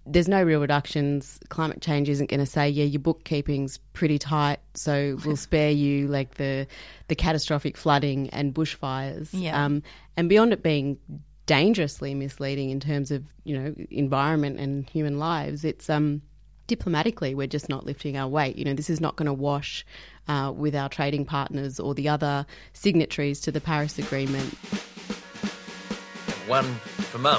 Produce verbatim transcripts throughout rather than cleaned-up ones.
there's no real reductions. Climate change isn't going to say, yeah, your bookkeeping's pretty tight, so we'll spare you like the the catastrophic flooding and bushfires. Yeah. Um, and beyond it being dangerously misleading in terms of, you know, environment and human lives, it's um, diplomatically we're just not lifting our weight. You know, this is not going to wash uh, with our trading partners or the other signatories to the Paris Agreement. One for Mum,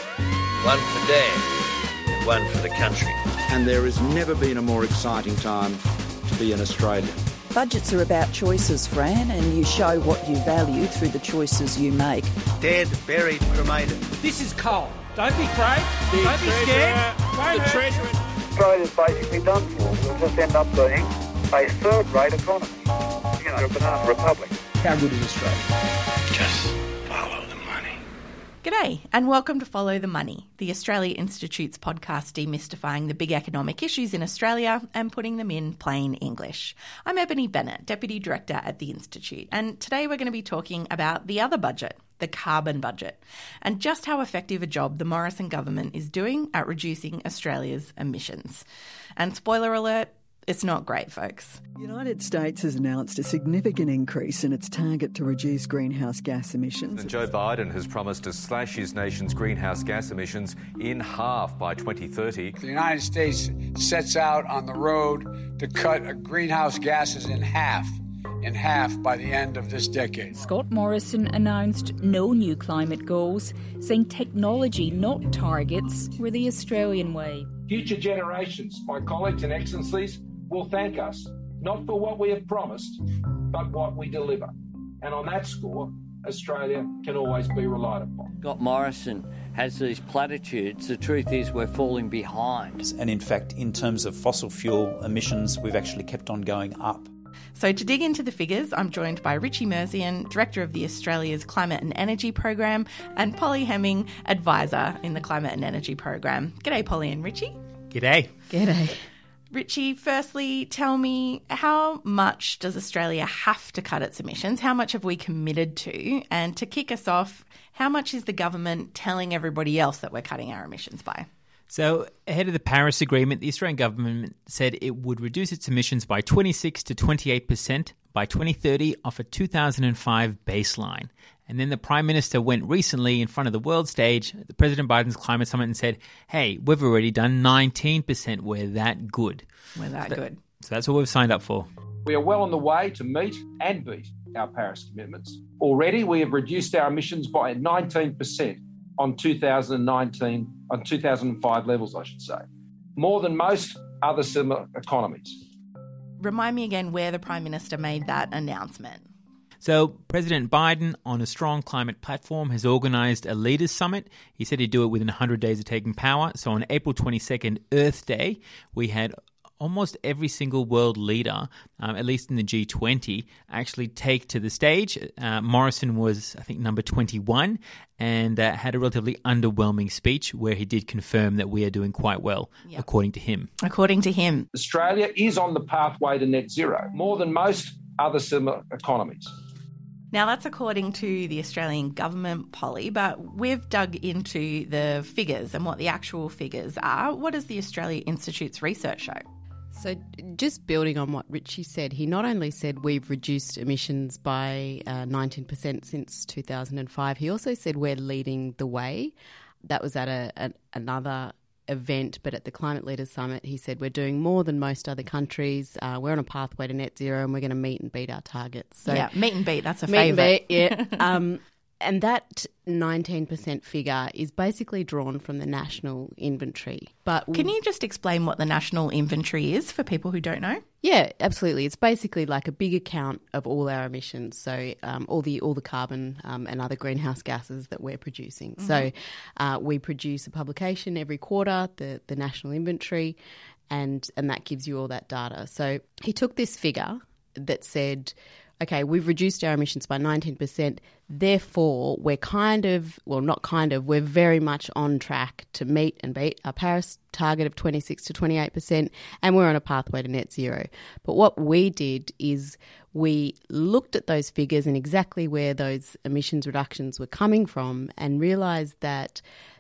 one for Dad, one for the country. And there has never been a more exciting time to be an Australian. Budgets are about choices, Fran, and you show what you value through the choices you make. Dead, buried, cremated. This is coal. Don't be afraid. The Don't be scared. The treasurer. Australia's basically done for. We'll just end up being a third-rate economy. You know, a banana republic. How good is Australia? Just follow the money. G'day and welcome to Follow the Money, the Australia Institute's podcast demystifying the big economic issues in Australia and putting them in plain English. I'm Ebony Bennett, Deputy Director at the Institute, and today we're going to be talking about the other budget, the carbon budget, and just how effective a job the Morrison government is doing at reducing Australia's emissions. And spoiler alert, it's not great, folks. The United States has announced a significant increase in its target to reduce greenhouse gas emissions. And Joe Biden has promised to slash his nation's greenhouse gas emissions in half by twenty thirty. The United States sets out on the road to cut greenhouse gases in half. in half by the end of this decade. Scott Morrison announced no new climate goals, saying technology, not targets, were the Australian way. Future generations, my colleagues and excellencies, will thank us, not for what we have promised, but what we deliver. And on that score, Australia can always be relied upon. Scott Morrison has these platitudes. The truth is we're falling behind. And in fact, in terms of fossil fuel emissions, we've actually kept on going up. So to dig into the figures, I'm joined by Richie Merzian, Director of the Australia's Climate and Energy Program, and Polly Hemming, Advisor in the Climate and Energy Program. G'day, Polly and Richie. G'day. G'day. Richie, firstly, tell me, how much does Australia have to cut its emissions? How much have we committed to? And to kick us off, how much is the government telling everybody else that we're cutting our emissions by? So ahead of the Paris Agreement, the Australian government said it would reduce its emissions by twenty-six to twenty-eight percent by twenty thirty off a two thousand five baseline. And then the Prime Minister went recently in front of the world stage at the President Biden's climate summit and said, hey, we've already done nineteen percent. We're that good. We're that, so that good. So that's what we've signed up for. We are well on the way to meet and beat our Paris commitments. Already we have reduced our emissions by nineteen percent on two thousand nineteen, on two thousand five levels, I should say. More than most other similar economies. Remind me again where the Prime Minister made that announcement. So President Biden, on a strong climate platform, has organised a leaders' summit. He said he'd do it within one hundred days of taking power. So on April twenty-second, Earth Day, we had almost every single world leader, um, at least in the G twenty, actually take to the stage. Uh, Morrison was, I think, number twenty-one and uh, had a relatively underwhelming speech where he did confirm that we are doing quite well, yep. according to him. According to him. Australia is on the pathway to net zero, more than most other similar economies. Now, that's according to the Australian government, Polly, but we've dug into the figures and what the actual figures are. What does the Australia Institute's research show? So just building on what Richie said, he not only said we've reduced emissions by uh, nineteen percent since two thousand five, he also said we're leading the way. That was at a, a, another event, but at the Climate Leaders Summit, he said we're doing more than most other countries. Uh, we're on a pathway to net zero and we're going to meet and beat our targets. So, yeah, meet and beat, that's a meet favourite. And beat, yeah. um, and that nineteen percent figure is basically drawn from the national inventory. But Can you just explain what the national inventory is for people who don't know? Yeah, absolutely. It's basically like a big account of all our emissions, so um, all the all the carbon um, and other greenhouse gases that we're producing. Mm-hmm. So uh, we produce a publication every quarter, the the national inventory, and and that gives you all that data. So he took this figure that said, okay, we've reduced our emissions by nineteen percent, therefore we're kind of, well, not kind of, we're very much on track to meet and beat our Paris target of twenty-six to twenty-eight percent, and we're on a pathway to net zero. But what we did is we looked at those figures and exactly where those emissions reductions were coming from and realised that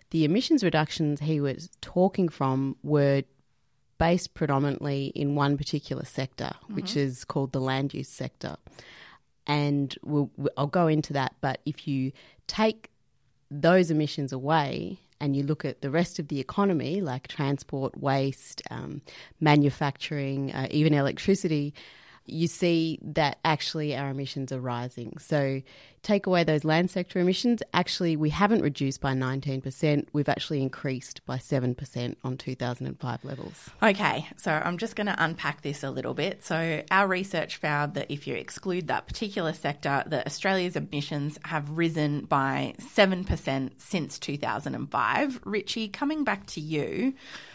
the emissions reductions he was talking from were based predominantly in one particular sector, mm-hmm. which is called the land use sector. And we'll, I'll go into that, but if you take those emissions away and you look at the rest of the economy, like transport, waste, um, manufacturing, uh, even electricity, you see that actually our emissions are rising. So take away those land sector emissions, actually we haven't reduced by nineteen percent, we've actually increased by seven percent on two thousand five levels. Okay, so I'm just going to unpack this a little bit. So our research found that if you exclude that particular sector, that Australia's emissions have risen by seven percent since two thousand five. Richie, coming back to you,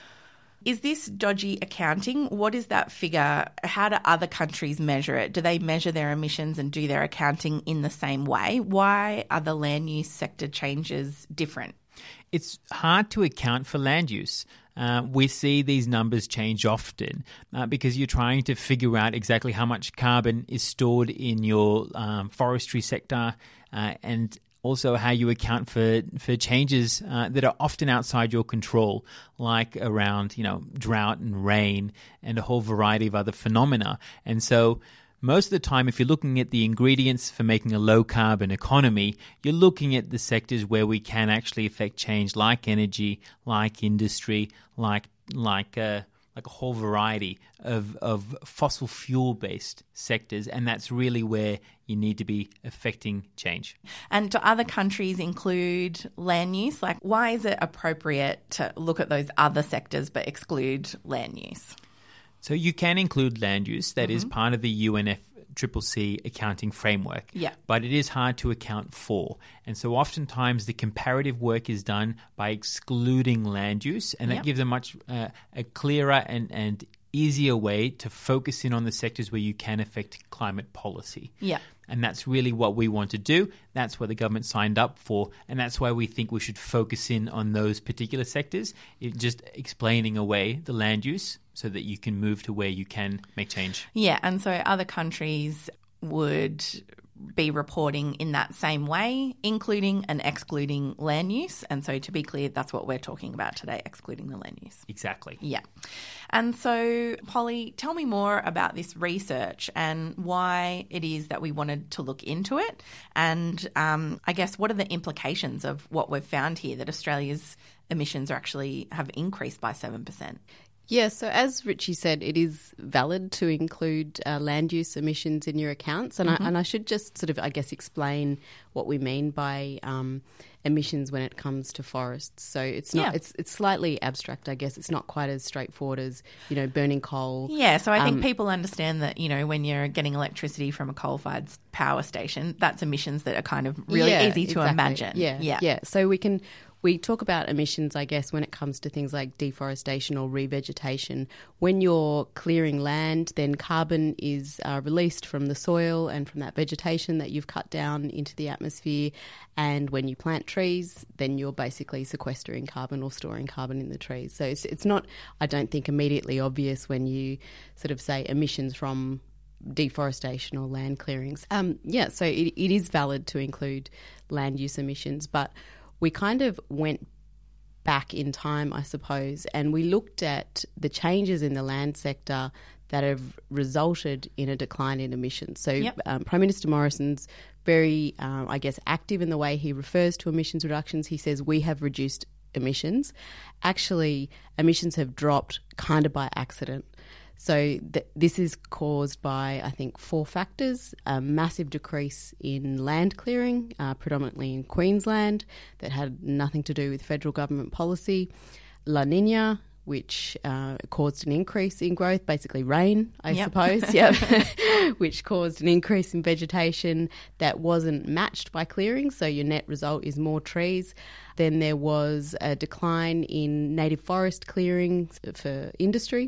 is this dodgy accounting? What is that figure? How do other countries measure it? Do they measure their emissions and do their accounting in the same way? Why are the land use sector changes different? It's hard to account for land use. Uh, we see these numbers change often uh, because you're trying to figure out exactly how much carbon is stored in your um, forestry sector uh, and also how you account for, for changes uh, that are often outside your control, like around, you know, drought and rain and a whole variety of other phenomena. And so most of the time, if you're looking at the ingredients for making a low-carbon economy, you're looking at the sectors where we can actually affect change, like energy, like industry, like like uh, like a whole variety of, of fossil fuel-based sectors, and that's really where you need to be affecting change. And do other countries include land use? Like, why is it appropriate to look at those other sectors but exclude land use? So you can include land use. That Mm-hmm. is part of the U N F C C C accounting framework. Yeah. But it is hard to account for. And so oftentimes the comparative work is done by excluding land use, and that Yep. gives a much uh, a clearer and, and easier way to focus in on the sectors where you can affect climate policy. Yeah. And that's really what we want to do. That's what the government signed up for. And that's why we think we should focus in on those particular sectors, it, just explaining away the land use so that you can move to where you can make change. Yeah, and so other countries would be reporting in that same way, including and excluding land use. And so to be clear, that's what we're talking about today, excluding the land use. Exactly. Yeah. And so, Polly, tell me more about this research and why it is that we wanted to look into it. And um, I guess what are the implications of what we've found here, that Australia's emissions are actually have increased by seven percent? Yeah, so as Richie said, it is valid to include uh, land use emissions in your accounts. And, Mm-hmm. I, and I should just sort of, I guess, explain what we mean by um, emissions when it comes to forests. So it's not, Yeah. it's it's slightly abstract, I guess. It's not quite as straightforward as, you know, burning coal. Yeah, so I think Um, people understand that, you know, when you're getting electricity from a coal-fired power station, that's emissions that are kind of really Yeah, easy to exactly. imagine. Yeah, yeah. yeah. So we can we talk about emissions, I guess, when it comes to things like deforestation or revegetation. When you're clearing land, then carbon is uh, released from the soil and from that vegetation that you've cut down into the atmosphere. And when you plant trees, then you're basically sequestering carbon or storing carbon in the trees. So it's, it's not, I don't think, immediately obvious when you sort of say emissions from deforestation or land clearings. Um, yeah, so it, it is valid to include land use emissions, but we kind of went back in time, I suppose, and we looked at the changes in the land sector that have resulted in a decline in emissions. So Yep. um, Prime Minister Morrison's very, um, I guess, active in the way he refers to emissions reductions. He says we have reduced emissions. Actually, emissions have dropped kind of by accident. So th- this is caused by, I think, four factors: a massive decrease in land clearing, uh, predominantly in Queensland, that had nothing to do with federal government policy; La Nina, which uh, caused an increase in growth, basically rain, I Yep. suppose, yeah, which caused an increase in vegetation that wasn't matched by clearing, so your net result is more trees. Then there was a decline in native forest clearings for industry,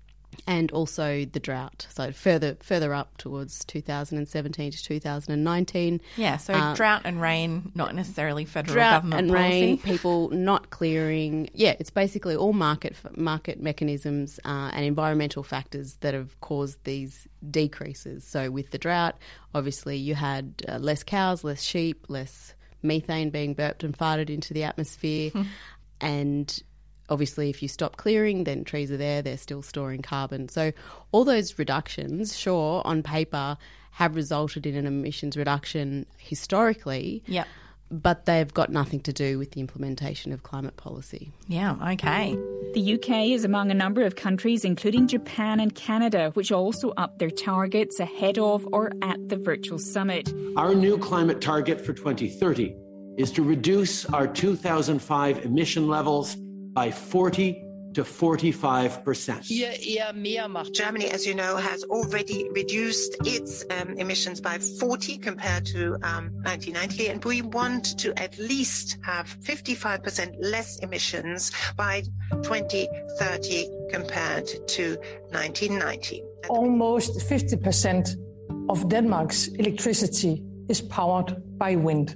and also the drought. So further further up towards two thousand seventeen to two thousand nineteen. Yeah, so Uh, drought and rain, not necessarily federal drought government and policy. rain, people not clearing. Yeah, it's basically all market market mechanisms uh, and environmental factors that have caused these decreases. So with the drought, obviously you had uh, less cows, less sheep, less methane being burped and farted into the atmosphere. and obviously, if you stop clearing, then trees are there, they're still storing carbon. So all those reductions, sure, on paper, have resulted in an emissions reduction historically, yep. but they've got nothing to do with the implementation of climate policy. Yeah, okay. The U K is among a number of countries, including Japan and Canada, which also upped their targets ahead of or at the virtual summit. Our new climate target for twenty thirty is to reduce our two thousand five emission levels by forty to forty-five percent. Germany, as you know, has already reduced its um, emissions by forty compared to um, nineteen ninety, and we want to at least have fifty-five percent less emissions by twenty thirty compared to nineteen ninety. Almost fifty percent of Denmark's electricity is powered by wind,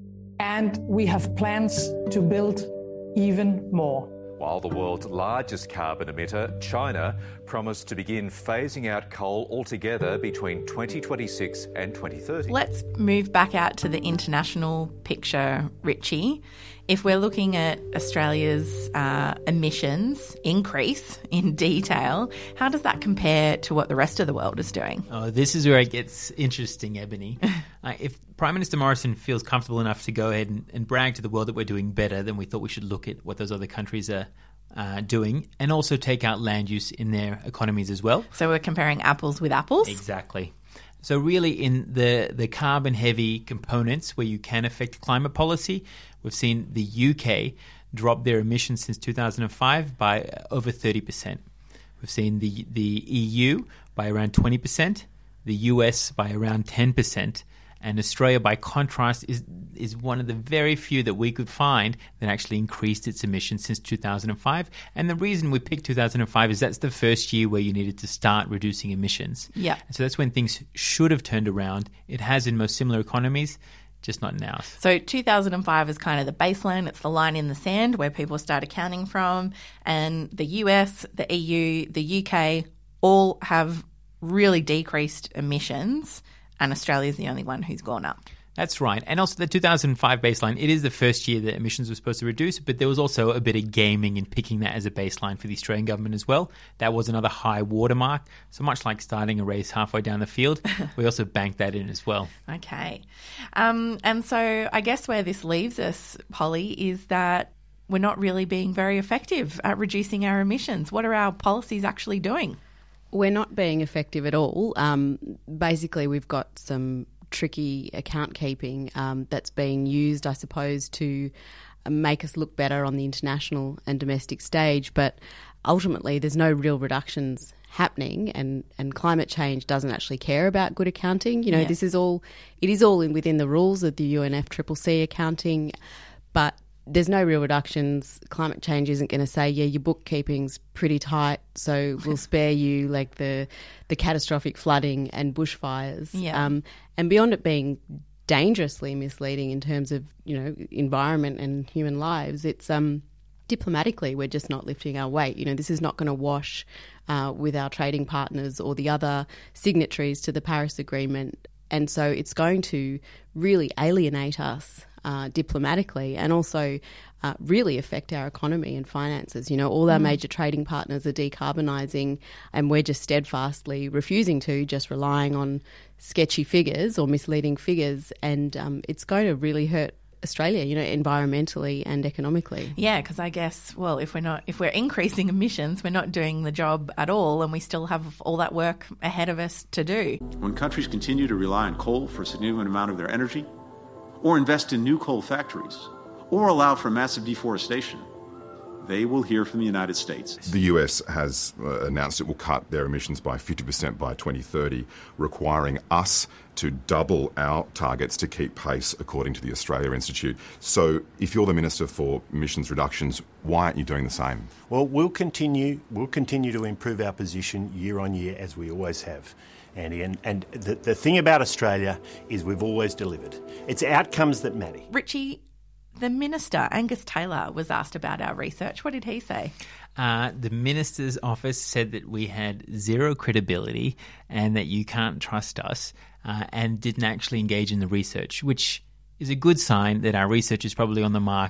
and we have plans to build even more. While the world's largest carbon emitter, China, promised to begin phasing out coal altogether between twenty twenty-six and twenty thirty. Let's move back out to the international picture, Richie. If we're looking at Australia's uh, emissions increase in detail, how does that compare to what the rest of the world is doing? Oh, this is where it gets interesting, Ebony. uh, if Prime Minister Morrison feels comfortable enough to go ahead and, and brag to the world that we're doing better, then we thought we should look at what those other countries are uh, doing and also take out land use in their economies as well. So we're comparing apples with apples? Exactly. So really in the, the carbon-heavy components where you can affect climate policy, we've seen the U K drop their emissions since two thousand five by over thirty percent. We've seen the, the E U by around twenty percent, the U S by around ten percent, and Australia, by contrast, is is one of the very few that we could find that actually increased its emissions since two thousand five. And the reason we picked two thousand five is that's the first year where you needed to start reducing emissions. Yeah. And so that's when things should have turned around. It has in most similar economies, just not in ours. So two thousand five is kind of the baseline. It's the line in the sand where people start accounting from. And the U S, the E U, the U K all have really decreased emissions, and Australia is the only one who's gone up. That's right. And also the two thousand five baseline, it is the first year that emissions were supposed to reduce, but there was also a bit of gaming in picking that as a baseline for the Australian government as well. That was another high watermark. So much like starting a race halfway down the field, we also banked that in as well. Okay. Um, and so I guess where this leaves us, Polly, is that we're not really being very effective at reducing our emissions. What are our policies actually doing? We're not being effective at all. Um, basically, we've got some tricky account keeping um, that's being used, I suppose, to make us look better on the international and domestic stage. But ultimately, there's no real reductions happening, and, and climate change doesn't actually care about good accounting. You know, Yeah. this is all, it is all in within the rules of the U N F C C C accounting, but there's no real reductions. Climate change isn't going to say, yeah, your bookkeeping's pretty tight, so we'll spare you like the the catastrophic flooding and bushfires. Yeah. Um, and beyond it being dangerously misleading in terms of, you know, environment and human lives, it's um, diplomatically we're just not lifting our weight. You know, this is not going to wash uh, with our trading partners or the other signatories to the Paris Agreement. And so it's going to really alienate us Uh, diplomatically, and also uh, really affect our economy and finances. You know, all our Mm. major trading partners are decarbonising, and we're just steadfastly refusing to, just relying on sketchy figures or misleading figures, and um, it's going to really hurt Australia, you know, environmentally and economically. Yeah, because I guess, well, if we're not, if we're increasing emissions, we're not doing the job at all, and we still have all that work ahead of us to do. When countries continue to rely on coal for a significant amount of their energy, or invest in new coal factories, or allow for massive deforestation, they will hear from the United States. The U S has uh, announced it will cut their emissions by fifty percent by twenty thirty, requiring us to double our targets to keep pace, according to the Australia Institute. So if you're the Minister for Emissions Reductions, why aren't you doing the same? Well, we'll continue, we'll continue to improve our position year on year, as we always have, Andy. And, and the, the thing about Australia is we've always delivered. It's outcomes that matter. Richie, the Minister, Angus Taylor, was asked about our research. What did he say? Uh, the Minister's office said that we had zero credibility and that you can't trust us, uh, and didn't actually engage in the research, which is a good sign that our research is probably on the mark,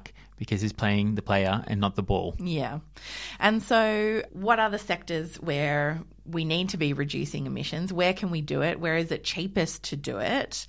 because he's playing the player and not the ball. Yeah. And so what are the sectors where we need to be reducing emissions? Where can we do it? Where is it cheapest to do it?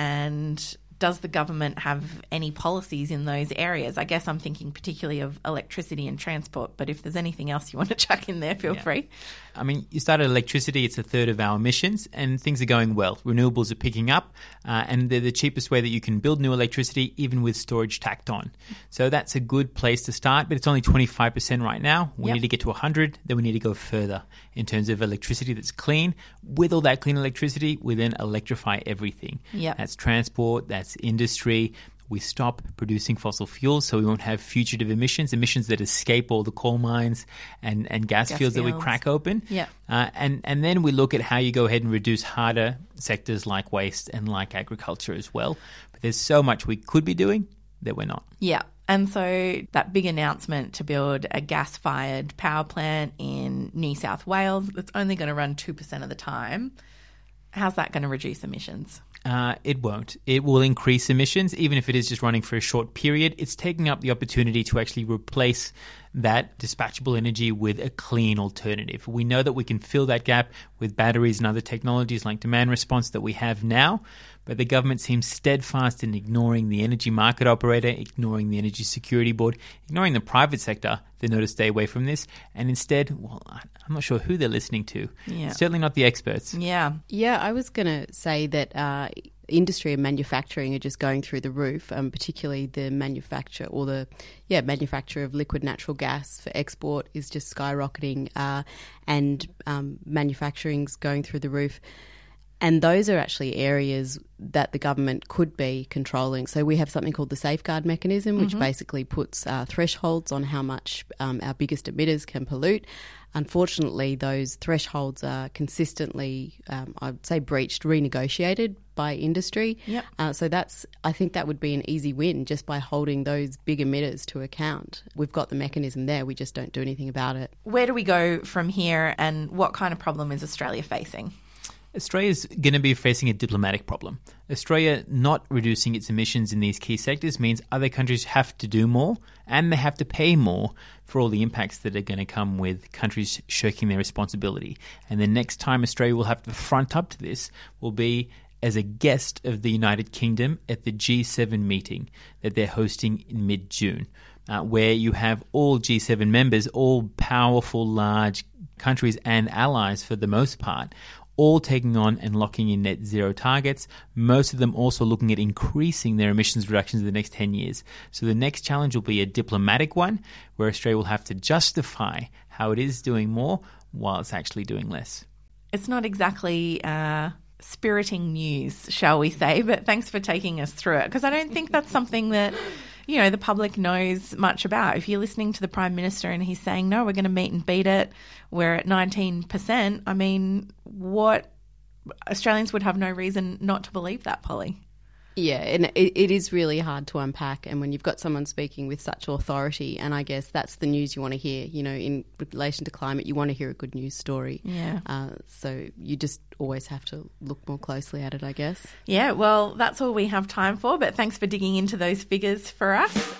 And does the government have any policies in those areas? I guess I'm thinking particularly of electricity and transport, but if there's anything else you want to chuck in there, feel Yeah. free. I mean, you started electricity, it's a third of our emissions, and things are going well. Renewables are picking up, uh, and they're the cheapest way that you can build new electricity, even with storage tacked on. So that's a good place to start, but it's only twenty-five percent right now. We Yep. need to get to one hundred, then we need to go further in terms of electricity that's clean. With all that clean electricity, we then electrify everything. Yep. That's transport, that's industry. We stop producing fossil fuels so we won't have fugitive emissions, emissions that escape all the coal mines and, and gas, Gas fields that we fields. crack open. Yeah. Uh, and, and then we look at how you go ahead and reduce harder sectors like waste and like agriculture as well. But there's so much we could be doing that we're not. Yeah. And so that big announcement to build a gas-fired power plant in New South Wales that's only going to run two percent of the time, how's that going to reduce emissions? Uh, it won't. It will increase emissions, even if it is just running for a short period. It's taking up the opportunity to actually replace that dispatchable energy with a clean alternative. We know that we can fill that gap with batteries and other technologies like demand response that we have now, but the government seems steadfast in ignoring the energy market operator, ignoring the Energy Security Board, ignoring the private sector that know to stay away from this, and instead, well, I'm not sure who they're listening to. Yeah. Certainly not the experts. Yeah. Yeah, I was going to say that uh, industry and manufacturing are just going through the roof, um, particularly the manufacture or the yeah manufacture of liquid natural gas for export is just skyrocketing, uh, and um, manufacturing's going through the roof. And those are actually areas that the government could be controlling. So we have something called the safeguard mechanism, which Mhm. basically puts uh, thresholds on how much um, our biggest emitters can pollute. Unfortunately, those thresholds are consistently, um, I'd say, breached, renegotiated by industry. Yep. Uh, so that's, I think that would be an easy win just by holding those big emitters to account. We've got the mechanism there, we just don't do anything about it. Where do we go from here, and what kind of problem is Australia facing? Australia's going to be facing a diplomatic problem. Australia not reducing its emissions in these key sectors means other countries have to do more, and they have to pay more for all the impacts that are going to come with countries shirking their responsibility. And the next time Australia will have to front up to this will be as a guest of the United Kingdom at the G seven meeting that they're hosting in mid-June, uh, where you have all G seven members, all powerful, large countries and allies for the most part, all taking on and locking in net zero targets, most of them also looking at increasing their emissions reductions in the next ten years. So the next challenge will be a diplomatic one, where Australia will have to justify how it is doing more while it's actually doing less. It's not exactly uh, spiriting news, shall we say, but thanks for taking us through it, because I don't think that's something that, you know, the public knows much about. If you're listening to the Prime Minister and he's saying, no, we're going to meet and beat it, we're at nineteen percent, I mean, what Australians would have no reason not to believe that, Polly. Yeah, and it, it is really hard to unpack. And when you've got someone speaking with such authority, and I guess that's the news you want to hear, you know, in relation to climate, you want to hear a good news story. Yeah. Uh, so you just always have to look more closely at it, I guess. Yeah, well, that's all we have time for, but thanks for digging into those figures for us.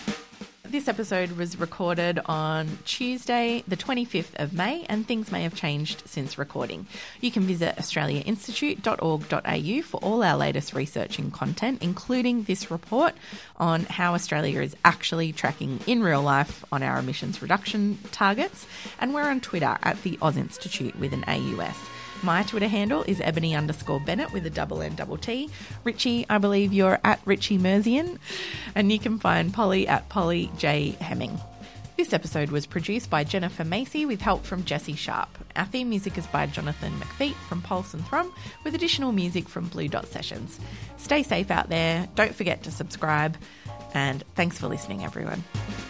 This episode was recorded on Tuesday, the twenty-fifth of May, and things may have changed since recording. You can visit australia institute dot org dot a u for all our latest research and content, including this report on how Australia is actually tracking in real life on our emissions reduction targets. And we're on Twitter at the Oz Institute with an A U S. My Twitter handle is ebony underscore Bennett with a double N double T. Richie, I believe you're at Richie Merzian. And you can find Polly at Polly J. Hemming. This episode was produced by Jennifer Macy with help from Jesse Sharp. Our theme music is by Jonathan McFeet from Pulse and Thrum, with additional music from Blue Dot Sessions. Stay safe out there. Don't forget to subscribe. And thanks for listening, everyone.